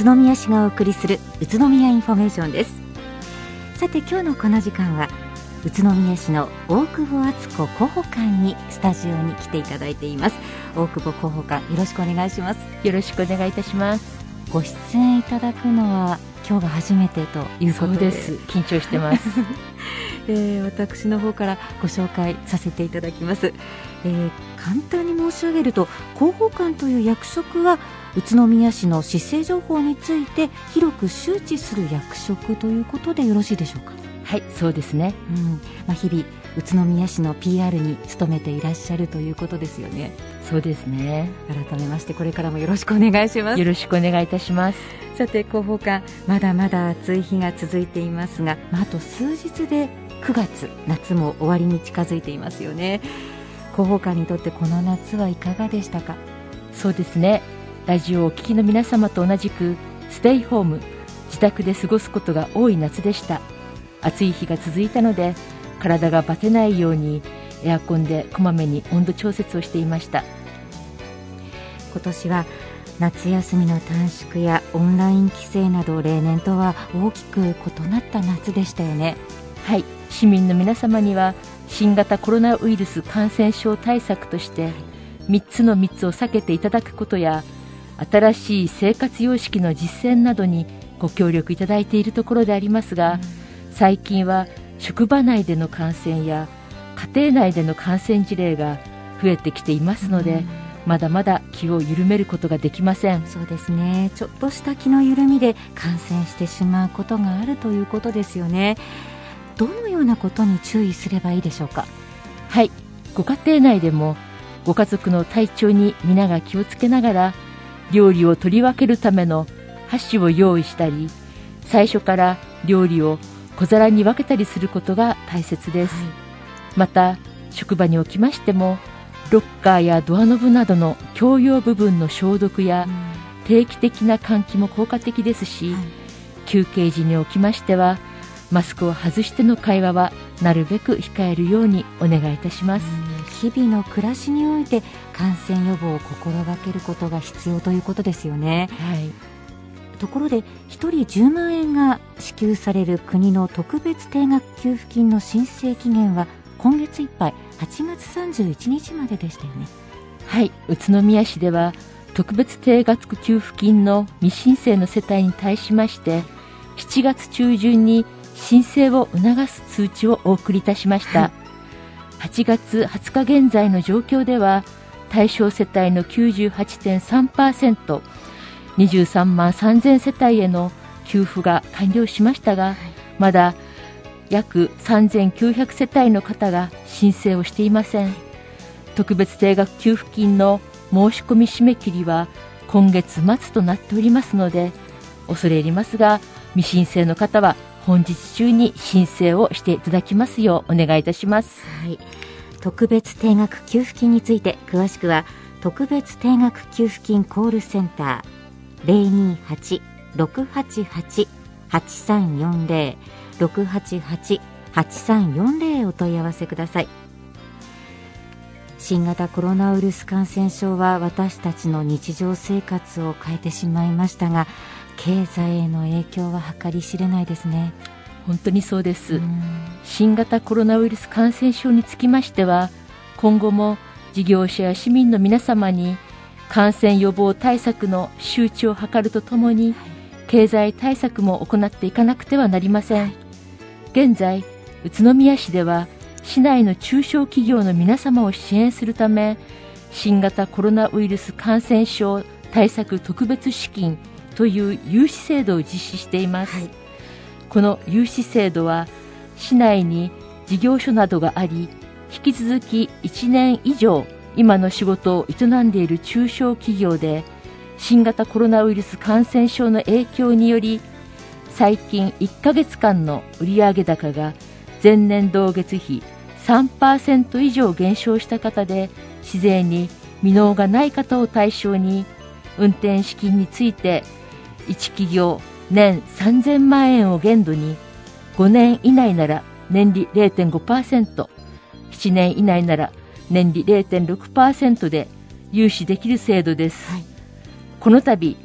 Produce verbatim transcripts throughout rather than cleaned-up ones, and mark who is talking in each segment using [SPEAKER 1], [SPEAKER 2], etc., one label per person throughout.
[SPEAKER 1] 都宮市がお送りする宇都宮インフォメーションです。さて今日のこの時間は宇都宮市の大久保敦子広報官にスタジオに来ていただいています。大久保広報官、よろしくお願いします。
[SPEAKER 2] よろしくお願いいたします。
[SPEAKER 1] ご出演いただくのは今日が初めてということで。
[SPEAKER 2] そうです、緊張してます、
[SPEAKER 1] えー、私の方からご紹介させていただきます。えー、簡単に申し上げると、広報官という役職は宇都宮市の市政情報について広く周知する役職ということでよろしいでしょうか。
[SPEAKER 2] はい、そうですね、
[SPEAKER 1] うんまあ、日々宇都宮市の ピーアール に努めていらっしゃるということですよね。
[SPEAKER 2] そうですね。
[SPEAKER 1] 改めましてこれからもよろしくお願いします。
[SPEAKER 2] よろしくお願いいたします。
[SPEAKER 1] さて広報官、まだまだ暑い日が続いていますが、まあ、あと数日でくがつ、夏も終わりに近づいていますよね。広報官にとってこの夏はいかがでしたか。
[SPEAKER 2] そうですね、ラジオをお聞きの皆様と同じくステイホーム、自宅で過ごすことが多い夏でした。暑い日が続いたので体がバテないようにエアコンでこまめに温度調節をしていました。
[SPEAKER 1] 今年は夏休みの短縮やオンライン規制など例年とは大きく異なった夏でしたよね。
[SPEAKER 2] はい、市民の皆様には新型コロナウイルス感染症対策としてみっつの密を避けていただくことや、新しい生活様式の実践などにご協力いただいているところでありますが、うん、最近は職場内での感染や家庭内での感染事例が増えてきていますので、うん、まだまだ気を緩めることができません。
[SPEAKER 1] そうですね、ちょっとした気の緩みで感染してしまうことがあるということですよね。どのようなことに注意すればいいでしょうか。
[SPEAKER 2] はい、ご家庭内でもご家族の体調に皆が気をつけながら、料理を取り分けるための箸を用意したり、最初から料理を小皿に分けたりすることが大切です、はい、また職場におきましてもロッカーやドアノブなどの共用部分の消毒や、うん、定期的な換気も効果的ですし、はい、休憩時におきましてはマスクを外しての会話はなるべく控えるようにお願いいたします。
[SPEAKER 1] 日々の暮らしにおいて感染予防を心がけることが必要ということですよね、
[SPEAKER 2] はい、
[SPEAKER 1] ところでひとりじゅうまんえんが支給される国の特別定額給付金の申請期限は今月いっぱいはちがつさんじゅういちにちまででしたよね。
[SPEAKER 2] はい、宇都宮市では特別定額給付金の未申請の世帯に対しましてしちがつちゅうじゅんに申請を促す通知をお送りいたしました、はい、はちがつはつか現在の状況では対象世帯の きゅうじゅうはちてんさんパーセント、にじゅうさんまんさんぜん世帯への給付が完了しましたが、はい、まだ約さんぜんきゅうひゃく世帯の方が申請をしていません。特別定額給付金の申し込み締め切りは今月末となっておりますので、恐れ入りますが未申請の方は本日中に申請をしていただきますようお願いいたします、
[SPEAKER 1] はい、特別定額給付金について詳しくは特別定額給付金コールセンター ゼロにーはち ろくはちはち はちさんよんゼロ ろくはちはち はちさんよんゼロ へお問い合わせください。新型コロナウイルス感染症は私たちの日常生活を変えてしまいましたが、経済への影響は計り知れないですね。
[SPEAKER 2] 本当にそうです。新型コロナウイルス感染症につきましては、今後も事業者や市民の皆様に感染予防対策の周知を図るとともに、経済対策も行っていかなくてはなりません。現在、宇都宮市では市内の中小企業の皆様を支援するため、新型コロナウイルス感染症対策特別資金という融資制度を実施しています、はい、この融資制度は市内に事業所などがあり、引き続きいちねん以上今の仕事を営んでいる中小企業で、新型コロナウイルス感染症の影響により最近いっかげつかんの売上高が前年同月比 さんパーセント 以上減少した方で、市税に未納がない方を対象に運転資金についていち企業年さんぜんまんえんを限度にごねん以内なら年利 れいてんごパーセント、ななねん以内なら年利 れいてんろくパーセント で融資できる制度です、はい、この度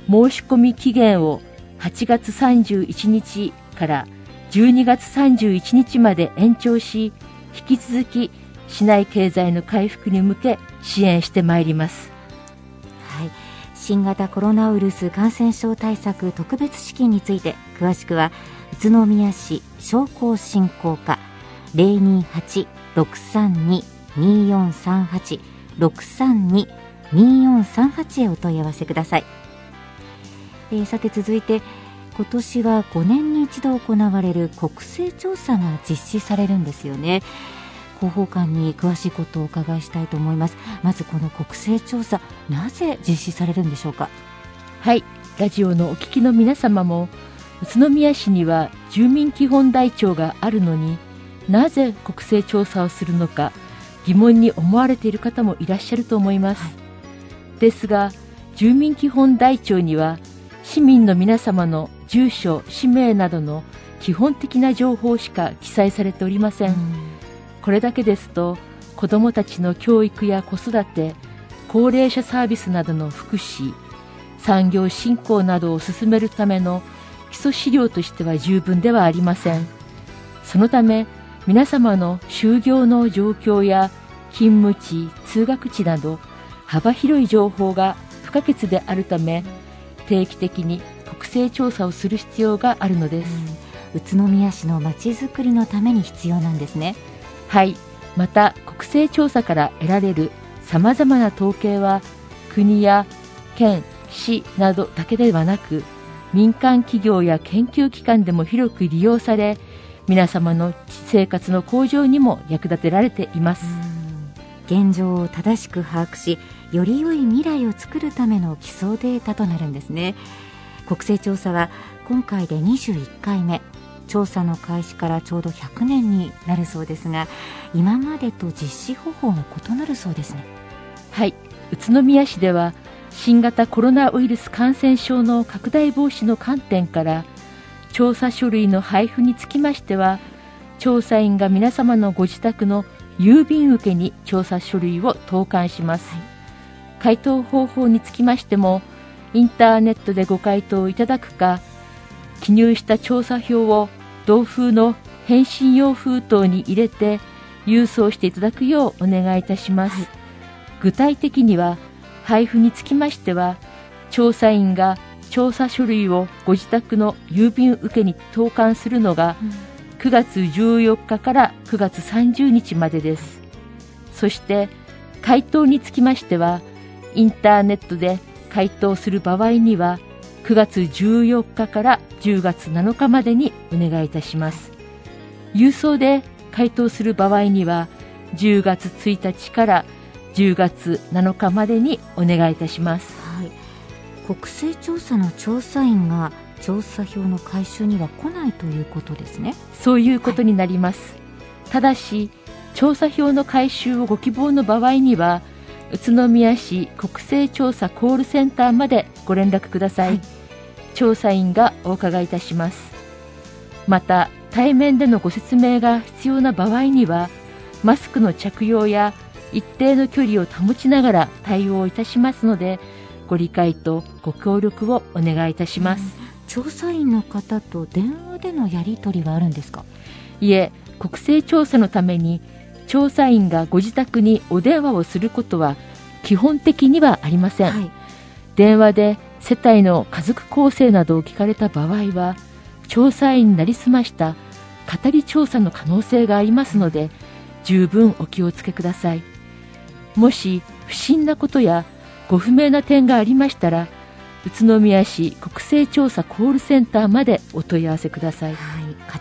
[SPEAKER 2] 申し込み期限をはちがつさんじゅういちにちからじゅうにがつさんじゅういちにちまで延長し、引き続き市内経済の回復に向け支援してまいります。
[SPEAKER 1] はい、新型コロナウイルス感染症対策特別資金について詳しくは宇都宮市商工振興課 ゼロにはち ろくさんに によんさんはち ろくさんに によんさんはち へお問い合わせください。えー、さて続いて、今年はごねんに一度行われる国勢調査が実施されるんですよね。広報官に詳しいことをお伺いしたいと思います。まずこの国勢調査、なぜ実施されるんでしょうか。
[SPEAKER 2] はい、ラジオのお聞きの皆様も、宇都宮市には住民基本台帳があるのになぜ国勢調査をするのか疑問に思われている方もいらっしゃると思います。はい、ですが住民基本台帳には市民の皆様の住所、氏名などの基本的な情報しか記載されておりません。うん、これだけですと子どもたちの教育や子育て、高齢者サービスなどの福祉、産業振興などを進めるための基礎資料としては十分ではありません。そのため皆様の就業の状況や勤務地、通学地など幅広い情報が不可欠であるため、定期的に国勢調査をする必要があるのです。
[SPEAKER 1] うん、宇都宮市のまちづくりのために必要なんですね。
[SPEAKER 2] はい、また国勢調査から得られるさまざまな統計は国や県、市などだけではなく民間企業や研究機関でも広く利用され、皆様の生活の向上にも役立てられています。
[SPEAKER 1] 現状を正しく把握し、より良い未来を作るための基礎データとなるんですね。国勢調査は今回でにじゅういっかいめ、調査の開始からちょうどひゃくねんになるそうですが、今までと実施方法が異なるそうですね。
[SPEAKER 2] はい、宇都宮市では新型コロナウイルス感染症の拡大防止の観点から調査書類の配布につきましては、調査員が皆様のご自宅の郵便受けに調査書類を投函します。はい、回答方法につきましても、インターネットでご回答いただくか、記入した調査票を同封の返信用封筒に入れて郵送していただくようお願いいたします。はい、具体的には配布につきましては、調査員が調査書類をご自宅の郵便受けに投函するのがくがつじゅうよっかからくがつさんじゅうにちまでです。そして回答につきましては、インターネットで回答する場合にはくがつじゅうよっかからじゅうがつなのかまでにお願いいたします。郵送で回答する場合にはじゅうがつついたちからじゅうがつなのかまでにお願いいたします。
[SPEAKER 1] はい、国勢調査の調査員が調査票の回収には来ないということですね。
[SPEAKER 2] そういうことになります。はい、ただし調査票の回収をご希望の場合には宇都宮市国勢調査コールセンターまでご連絡ください。はい、調査員がお伺いいたします。また対面でのご説明が必要な場合にはマスクの着用や一定の距離を保ちながら対応いたしますので、ご理解とご協力をお願いいたします。
[SPEAKER 1] うん、調査員の方と電話でのやり取りはあるんですか。
[SPEAKER 2] いえ、国勢調査のために調査員がご自宅にお電話をすることは基本的にはありません。はい、電話で世帯の家族構成などを聞かれた場合は、調査員になりすました語り調査の可能性がありますので、十分お気をつけください。もし不審なことやご不明な点がありましたら、宇都宮市国勢調査コールセンターまでお問い合わせください。
[SPEAKER 1] はい、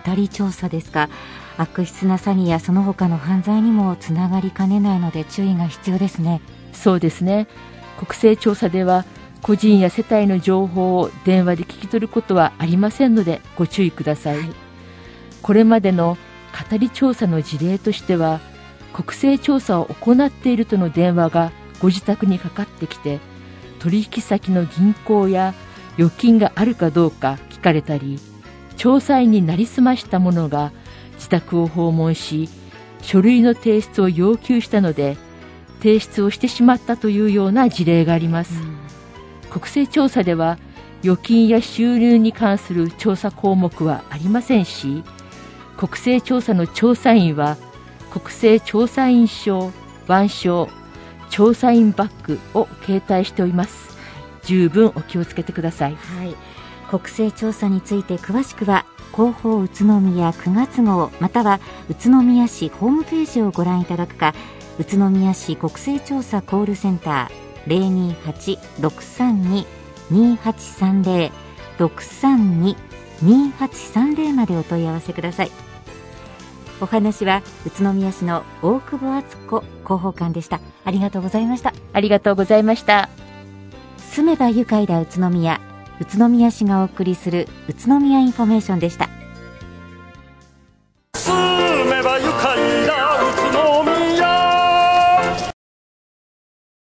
[SPEAKER 1] 語り調査ですか。悪質な詐欺やその他の犯罪にもつながりかねないので注意が必要ですね。
[SPEAKER 2] そうですね。国勢調査では個人や世帯の情報を電話で聞き取ることはありませんのでご注意ください。はい、これまでの語り調査の事例としては、国勢調査を行っているとの電話がご自宅にかかってきて、取引先の銀行や預金があるかどうか聞かれたり、調査員になりすました者が自宅を訪問し、書類の提出を要求したので提出をしてしまったというような事例があります。うん、国勢調査では預金や収入に関する調査項目はありませんし、国勢調査の調査員は国勢調査員証、腕章、調査員バッグを携帯しております。十分お気をつけてください。
[SPEAKER 1] はい、国勢調査について詳しくは広報宇都宮くがつ号または宇都宮市ホームページをご覧いただくか、宇都宮市国勢調査コールセンター ゼロにーはち ろくさんに にーはちさんゼロ ろくさんに にーはちさんゼロ までお問い合わせください。お話は宇都宮市の大久保敦子広報官でした。ありがとうございました。
[SPEAKER 2] ありがとうございました。
[SPEAKER 1] 住めば愉快だ宇都宮、宇都宮市がお送りする宇都宮インフォメーションでした。